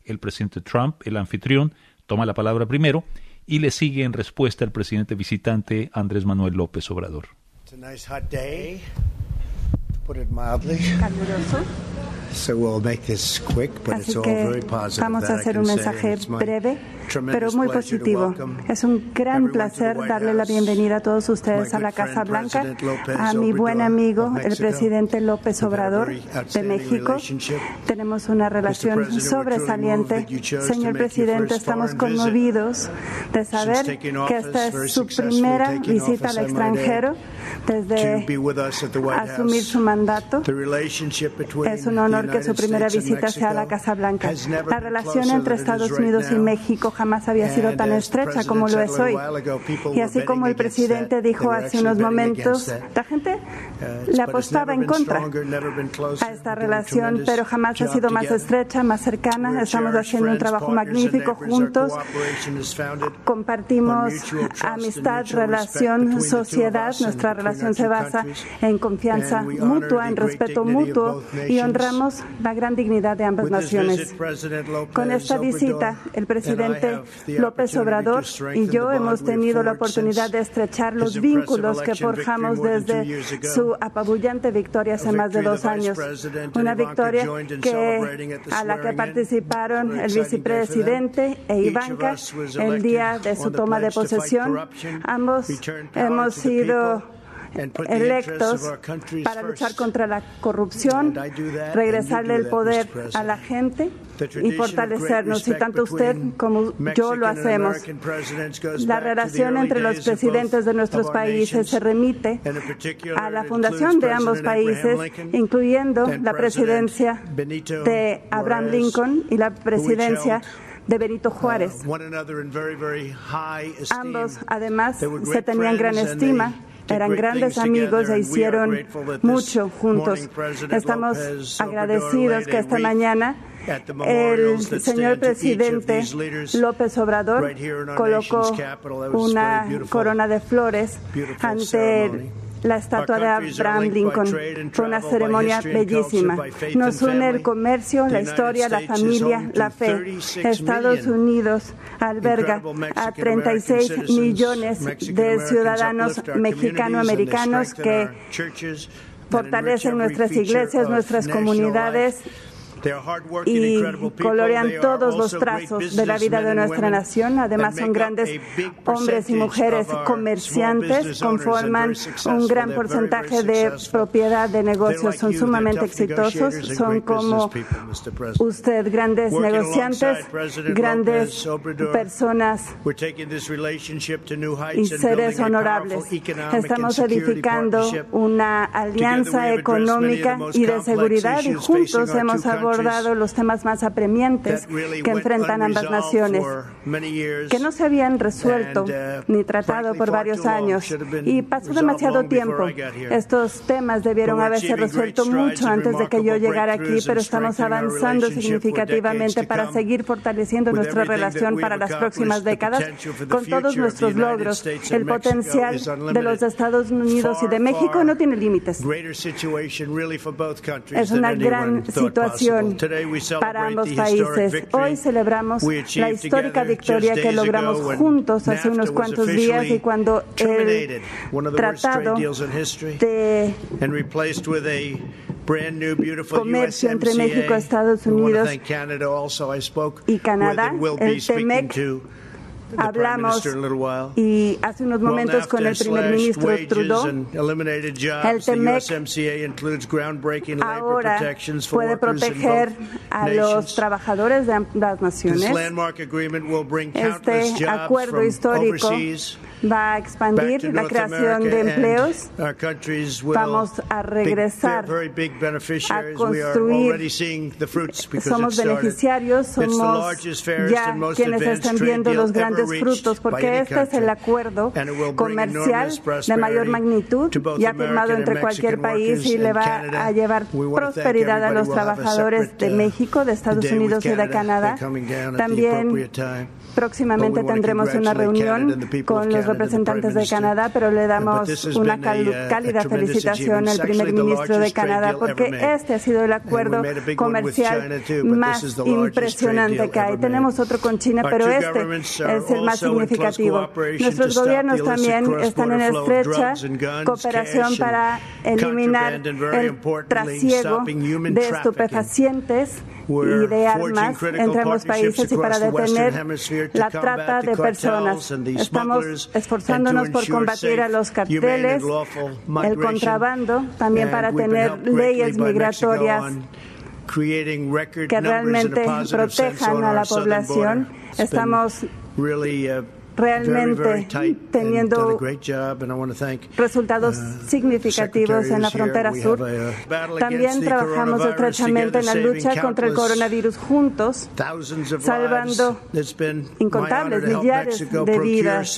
el presidente Trump, el anfitrión, toma la palabra primero y le sigue en respuesta el presidente visitante Andrés Manuel López Obrador. It's a nice hot day, to put it mildly. Caluroso. So we'll make this quick, but Así it's all que very positive. vamos a hacer un mensaje breve, pero muy positivo. Es un gran placer darle la bienvenida a todos ustedes a la Casa Blanca, a mi buen amigo, el presidente López Obrador de México. Tenemos una relación sobresaliente. Señor presidente, estamos conmovidos de saber que esta es su primera visita al extranjero desde asumir su mandato. Es un honor que su primera visita sea a la Casa Blanca. La relación entre Estados Unidos y México jamás había sido tan estrecha como lo es hoy. Y así como el presidente dijo hace unos momentos, la gente le apostaba en contra a esta relación, pero jamás ha sido más estrecha, más cercana. Estamos haciendo un trabajo magnífico juntos. Compartimos amistad, relación, sociedad. Nuestra relación se basa en confianza mutua, en respeto mutuo y honramos la gran dignidad de ambas naciones. Con esta visita, el presidente López Obrador y yo hemos tenido la oportunidad de estrechar los vínculos que forjamos desde su apabullante victoria hace más de 2 años. Una victoria a la que participaron el vicepresidente e Ivanka el día de su toma de posesión. Ambos hemos sido electos para luchar contra la corrupción, regresarle el poder a la gente y fortalecernos, y tanto usted como yo lo hacemos. La relación entre los presidentes de nuestros países se remite a la fundación de ambos países, incluyendo la presidencia de Abraham Lincoln y la presidencia de Benito Juárez. Ambos, además, se tenían gran estima. Eran grandes amigos e hicieron mucho juntos. Estamos agradecidos que esta mañana el señor presidente López Obrador colocó una corona de flores ante la estatua de Abraham Lincoln. Fue una ceremonia bellísima. Nos une el comercio, la historia, la familia, la fe. Estados Unidos alberga a 36 millones de ciudadanos mexicano-americanos que fortalecen nuestras iglesias, nuestras comunidades y colorean todos los trazos de la vida de nuestra nación. Además, son grandes hombres y mujeres comerciantes, conforman un gran porcentaje de propiedad de negocios, son sumamente exitosos, son como usted, grandes negociantes, grandes personas y seres honorables. Estamos edificando una alianza económica y de seguridad y juntos hemos abordado los temas más apremiantes que enfrentan ambas naciones, que no se habían resuelto ni tratado por varios años, y pasó demasiado tiempo. Estos temas debieron haberse resuelto mucho antes de que yo llegara aquí, pero estamos avanzando significativamente para seguir fortaleciendo nuestra relación para las próximas décadas con todos nuestros logros. El potencial de los Estados Unidos y de México no tiene límites. Es una gran situación para ambos países. Hoy celebramos la histórica victoria que logramos juntos hace unos cuantos días, y cuando el tratado de comercio entre México, Estados Unidos y Canadá, el TEMEC, hablamos y hace unos momentos con el primer ministro Trudeau. El TEMEC ahora puede proteger a los trabajadores de ambas naciones. Este acuerdo histórico va a expandir la creación de empleos. Vamos a regresar a construir. Somos beneficiarios, somos ya quienes están viendo los grandes grandes frutos, porque este es el acuerdo comercial de mayor magnitud ya firmado entre cualquier país y le va a llevar prosperidad a los trabajadores de México, de Estados Unidos y de Canadá. También próximamente tendremos una reunión con los representantes de Canadá, pero le damos una cálida felicitación al primer ministro de Canadá porque este ha sido el acuerdo comercial más impresionante que hay. Tenemos otro con China, pero este es el más significativo. Nuestros gobiernos también están en estrecha cooperación para eliminar el trasiego de estupefacientes y de armas entre ambos países y para detener la trata de personas. Estamos esforzándonos por combatir a los carteles, el contrabando, también para tener leyes migratorias que realmente protejan a la población. Estamos realmente teniendo resultados significativos en la frontera sur. También trabajamos estrechamente en la lucha contra el coronavirus juntos, salvando incontables millares de vidas.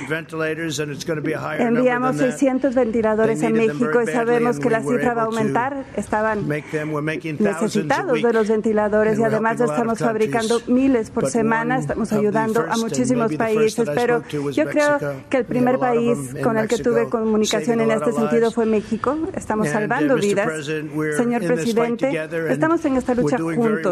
Enviamos 600 ventiladores a México y sabemos que la cifra va a aumentar. Estaban necesitados de los ventiladores y además estamos fabricando miles por semana. Estamos ayudando a muchísimos países. Pero yo creo que el primer país con el que tuve comunicación en este sentido fue México. Estamos salvando vidas. Señor presidente, estamos en esta lucha juntos.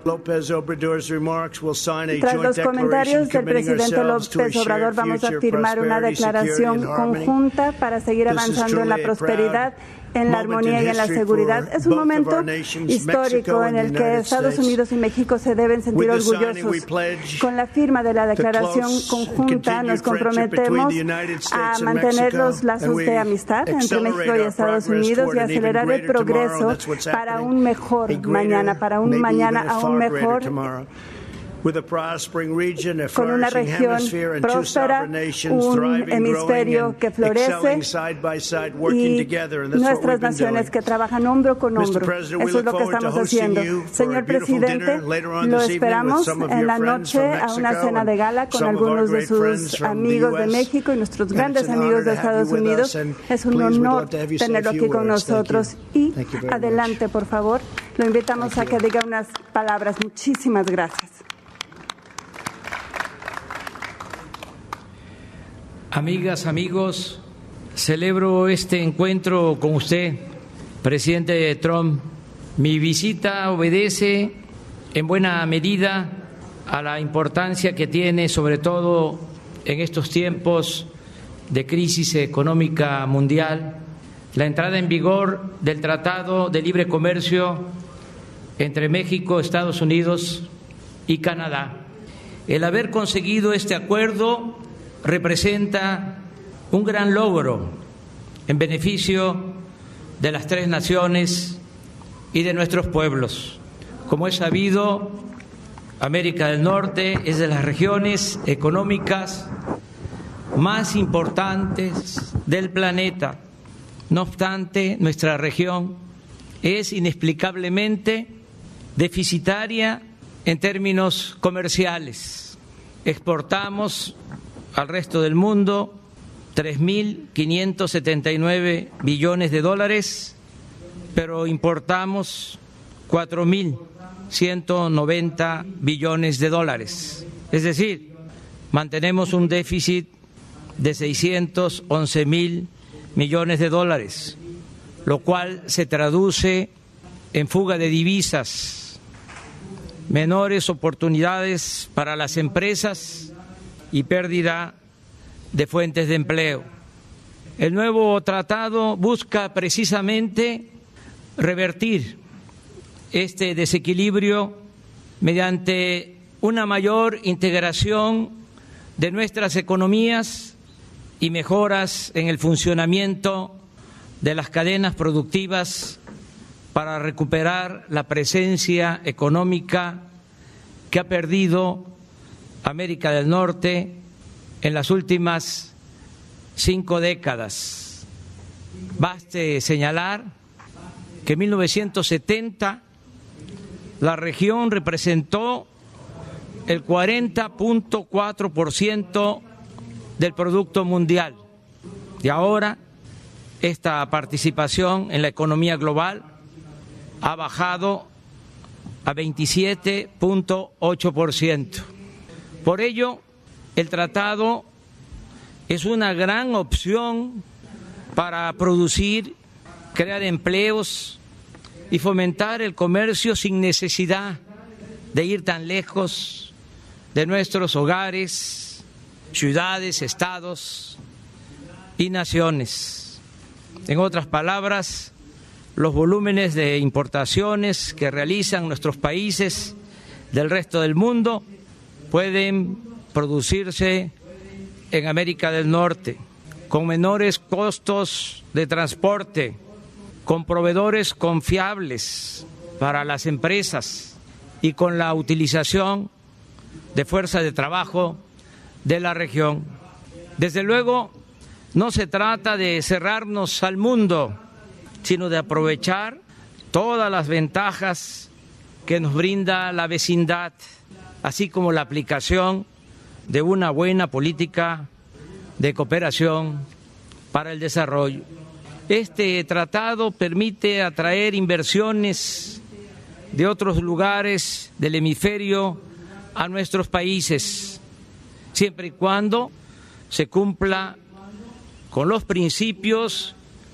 Tras los comentarios del presidente López Obrador, vamos a firmar una declaración conjunta para seguir avanzando en la prosperidad, en la armonía y en la seguridad. Es un momento histórico en el que Estados Unidos y México se deben sentir orgullosos. Con la firma de la declaración conjunta nos comprometemos a mantener los lazos de amistad entre México y Estados Unidos y acelerar el progreso para un mejor mañana, para un mañana aún mejor, con una región próspera, un hemisferio que florece y nuestras naciones que trabajan hombro con hombro. Eso es lo que estamos haciendo. Señor presidente, lo esperamos en la noche a una cena de gala con algunos de sus amigos de México y nuestros grandes amigos de Estados Unidos. Es un honor tenerlo aquí con nosotros. Y adelante, por favor. Lo invitamos a que diga unas palabras. Muchísimas gracias. Amigas, amigos, celebro este encuentro con usted, presidente Trump. Mi visita obedece en buena medida a la importancia que tiene, sobre todo en estos tiempos de crisis económica mundial, la entrada en vigor del Tratado de Libre Comercio entre México, Estados Unidos y Canadá. El haber conseguido este acuerdo representa un gran logro en beneficio de las tres naciones y de nuestros pueblos. Como es sabido, América del Norte es de las regiones económicas más importantes del planeta. No obstante, nuestra región es inexplicablemente deficitaria en términos comerciales. Exportamos al resto del mundo 3.579 billones de dólares, pero importamos 4.190 billones de dólares. Es decir, mantenemos un déficit de 611.000 millones de dólares, lo cual se traduce en fuga de divisas, menores oportunidades para las empresas y pérdida de fuentes de empleo. El nuevo tratado busca precisamente revertir este desequilibrio mediante una mayor integración de nuestras economías y mejoras en el funcionamiento de las cadenas productivas para recuperar la presencia económica que ha perdido América del Norte en las últimas 5 décadas. Baste señalar que en 1970 la región representó el 40.4% del Producto Mundial. Y ahora esta participación en la economía global ha bajado a 27.8%. Por ello, el tratado es una gran opción para producir, crear empleos y fomentar el comercio sin necesidad de ir tan lejos de nuestros hogares, ciudades, estados y naciones. En otras palabras, los volúmenes de importaciones que realizan nuestros países del resto del mundo pueden producirse en América del Norte, con menores costos de transporte, con proveedores confiables para las empresas y con la utilización de fuerza de trabajo de la región. Desde luego, no se trata de cerrarnos al mundo, sino de aprovechar todas las ventajas que nos brinda la vecindad, así como la aplicación de una buena política de cooperación para el desarrollo. Este tratado permite atraer inversiones de otros lugares del hemisferio a nuestros países, siempre y cuando se cumpla con los principios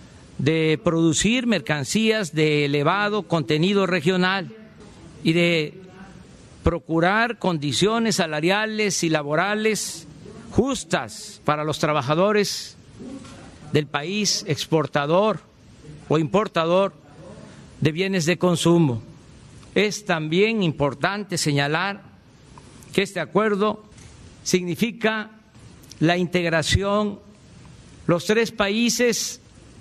de producir mercancías de elevado contenido regional y de procurar condiciones salariales y laborales justas para los trabajadores del país exportador o importador de bienes de consumo. Es también importante señalar que este acuerdo significa la integración. Los tres países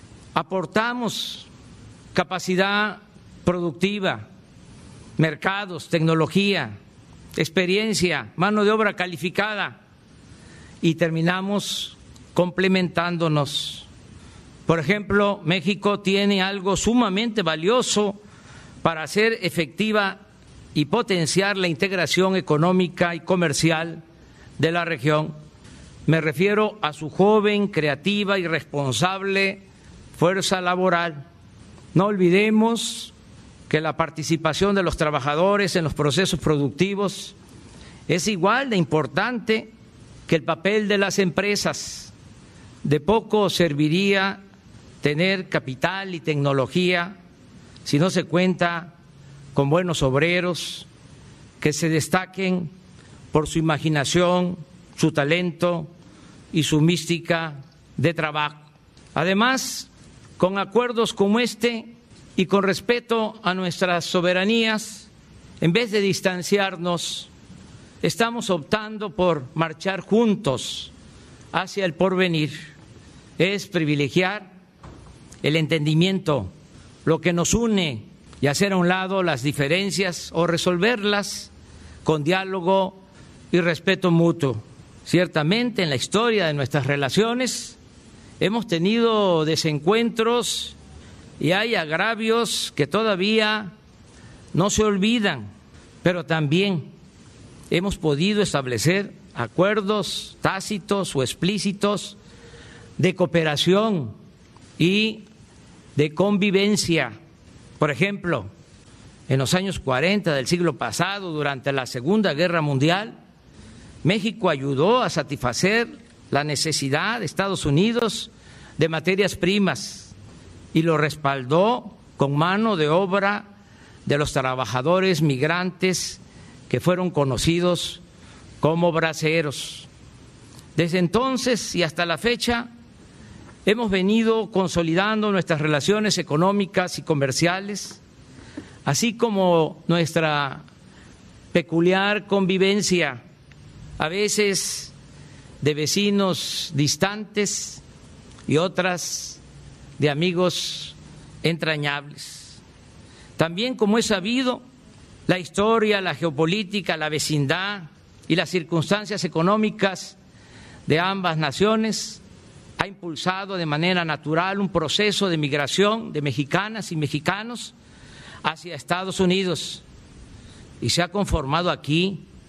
aportamos capacidad productiva, mercados, tecnología, experiencia, mano de obra calificada y terminamos complementándonos. Por ejemplo, México tiene algo sumamente valioso para hacer efectiva y potenciar la integración económica y comercial de la región. Me refiero a su joven, creativa y responsable fuerza laboral. No olvidemos que la participación de los trabajadores en los procesos productivos es igual de importante que el papel de las empresas. De poco serviría tener capital y tecnología si no se cuenta con buenos obreros que se destaquen por su imaginación, su talento y su mística de trabajo. Además, con acuerdos como este y con respeto a nuestras soberanías, en vez de distanciarnos, estamos optando por marchar juntos hacia el porvenir. Es privilegiar el entendimiento, lo que nos une, y hacer a un lado las diferencias o resolverlas con diálogo y respeto mutuo. Ciertamente, en la historia de nuestras relaciones hemos tenido desencuentros y hay agravios que todavía no se olvidan, pero también hemos podido establecer acuerdos tácitos o explícitos de cooperación y de convivencia. Por ejemplo, en los años 40 del siglo pasado, durante la Segunda Guerra Mundial, México ayudó a satisfacer la necesidad de Estados Unidos de materias primas y lo respaldó con mano de obra de los trabajadores migrantes que fueron conocidos como braceros. Desde entonces y hasta la fecha hemos venido consolidando nuestras relaciones económicas y comerciales, así como nuestra peculiar convivencia, a veces de vecinos distantes y otras de amigos entrañables. También, como es sabido, la historia, la geopolítica, la vecindad y las circunstancias económicas de ambas naciones ha impulsado de manera natural un proceso de migración de mexicanas y mexicanos hacia Estados Unidos y se ha conformado aquí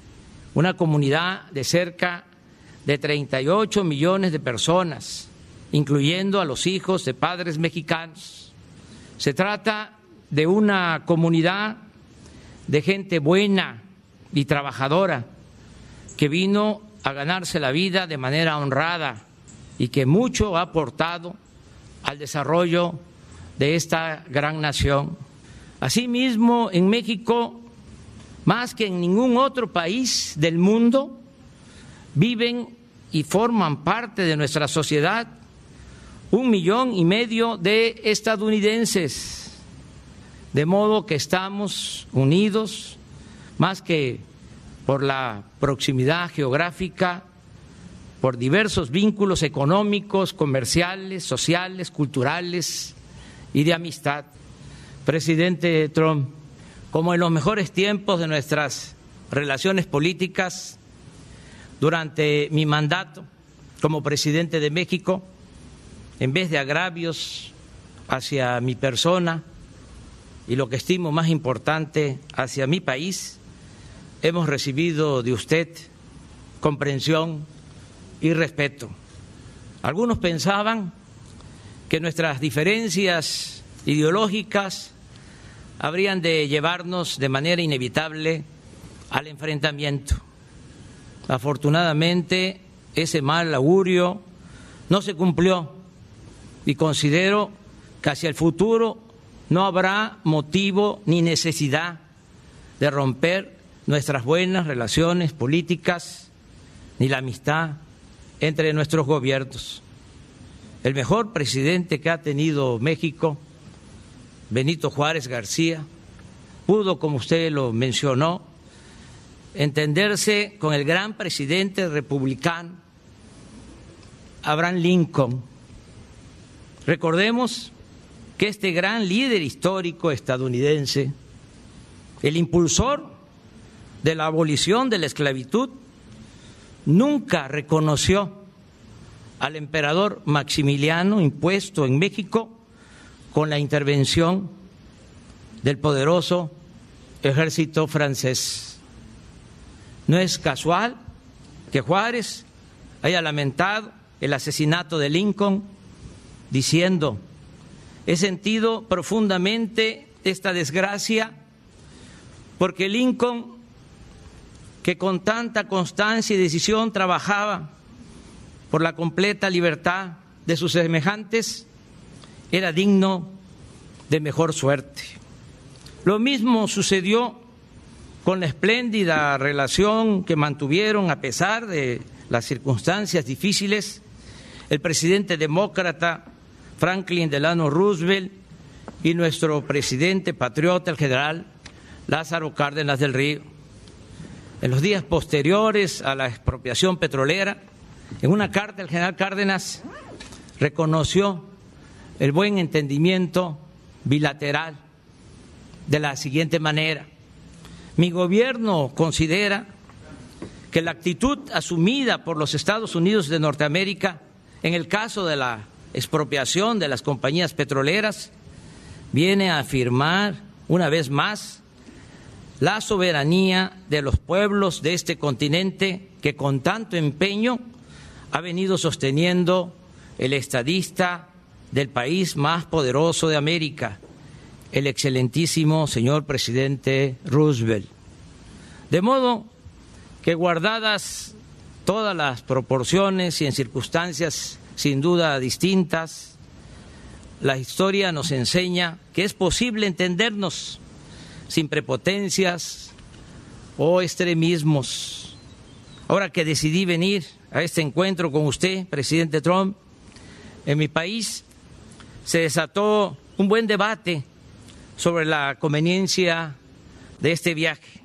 una comunidad de cerca de 38 millones de personas, incluyendo a los hijos de padres mexicanos. Se trata de una comunidad de gente buena y trabajadora que vino a ganarse la vida de manera honrada y que mucho ha aportado al desarrollo de esta gran nación. Asimismo, en México, más que en ningún otro país del mundo, viven y forman parte de nuestra sociedad 1,5 millones de estadounidenses, de modo que estamos unidos más que por la proximidad geográfica, por diversos vínculos económicos, comerciales, sociales, culturales y de amistad. Presidente Trump, como en los mejores tiempos de nuestras relaciones políticas, durante mi mandato como presidente de México, en vez de agravios hacia mi persona y lo que estimo más importante, hacia mi país, hemos recibido de usted comprensión y respeto. Algunos pensaban que nuestras diferencias ideológicas habrían de llevarnos de manera inevitable al enfrentamiento. Afortunadamente, ese mal augurio no se cumplió y considero que hacia el futuro no habrá motivo ni necesidad de romper nuestras buenas relaciones políticas ni la amistad entre nuestros gobiernos. El mejor presidente que ha tenido México, Benito Juárez García, pudo, como usted lo mencionó, entenderse con el gran presidente republicano Abraham Lincoln. Recordemos que este gran líder histórico estadounidense, el impulsor de la abolición de la esclavitud, nunca reconoció al emperador Maximiliano impuesto en México con la intervención del poderoso ejército francés. No es casual que Juárez haya lamentado el asesinato de Lincoln diciendo: he sentido profundamente esta desgracia porque Lincoln, que con tanta constancia y decisión trabajaba por la completa libertad de sus semejantes, era digno de mejor suerte. Lo mismo sucedió con la espléndida relación que mantuvieron, a pesar de las circunstancias difíciles, el presidente demócrata Franklin Delano Roosevelt y nuestro presidente patriota, el general Lázaro Cárdenas del Río. En los días posteriores a la expropiación petrolera, en una carta el general Cárdenas reconoció el buen entendimiento bilateral de la siguiente manera: mi gobierno considera que la actitud asumida por los Estados Unidos de Norteamérica en el caso de la expropiación de las compañías petroleras viene a afirmar una vez más la soberanía de los pueblos de este continente que con tanto empeño ha venido sosteniendo el estadista del país más poderoso de América, el excelentísimo señor presidente Roosevelt. De modo que, guardadas todas las proporciones y en circunstancias sin duda distintas, la historia nos enseña que es posible entendernos sin prepotencias o extremismos. Ahora que decidí venir a este encuentro con usted, presidente Trump, en mi país se desató un buen debate sobre la conveniencia de este viaje.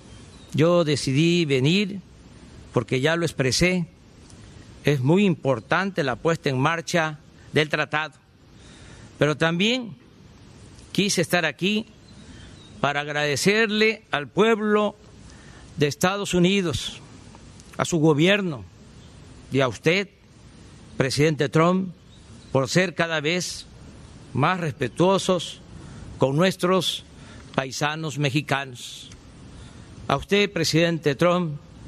Yo decidí venir porque, ya lo expresé, es muy importante la puesta en marcha del tratado, pero también quise estar aquí para agradecerle al pueblo de Estados Unidos, a su gobierno y a usted, presidente Trump, por ser cada vez más respetuosos con nuestros paisanos mexicanos. A usted, presidente Trump,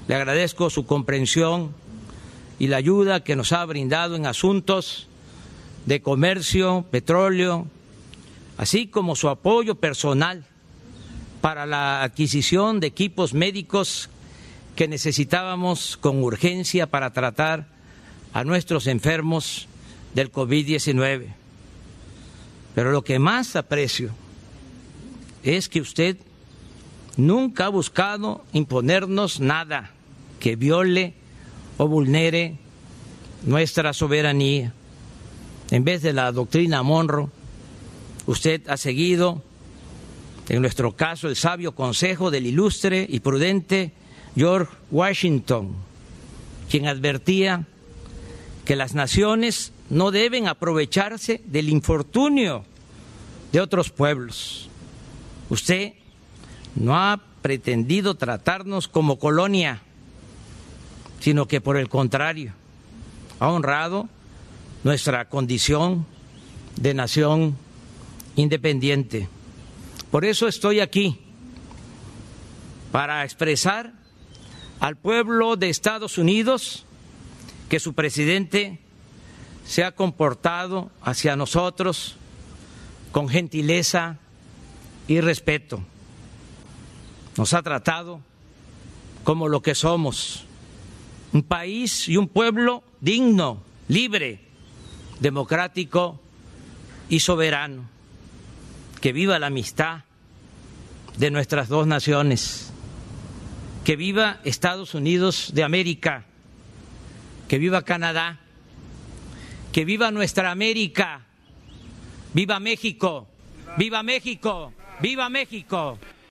Le agradezco su comprensión y la ayuda que nos ha brindado en asuntos de comercio, petróleo, así como su apoyo personal para la adquisición de equipos médicos que necesitábamos con urgencia para tratar a nuestros enfermos del COVID-19. Pero lo que más aprecio es que usted nunca ha buscado imponernos nada que viole o vulnere nuestra soberanía. En vez de la doctrina Monroe, usted ha seguido, en nuestro caso, el sabio consejo del ilustre y prudente George Washington, quien advertía que las naciones no deben aprovecharse del infortunio de otros pueblos. Usted no ha pretendido tratarnos como colonia, sino que por el contrario, ha honrado nuestra condición de nación independiente. Por eso estoy aquí, para expresar al pueblo de Estados Unidos que su presidente se ha comportado hacia nosotros con gentileza y respeto. Nos ha tratado como lo que somos, un país y un pueblo digno, libre, democrático y soberano. Que viva la amistad de nuestras dos naciones, que viva Estados Unidos de América, que viva Canadá, que viva nuestra América, viva México, viva México, viva México.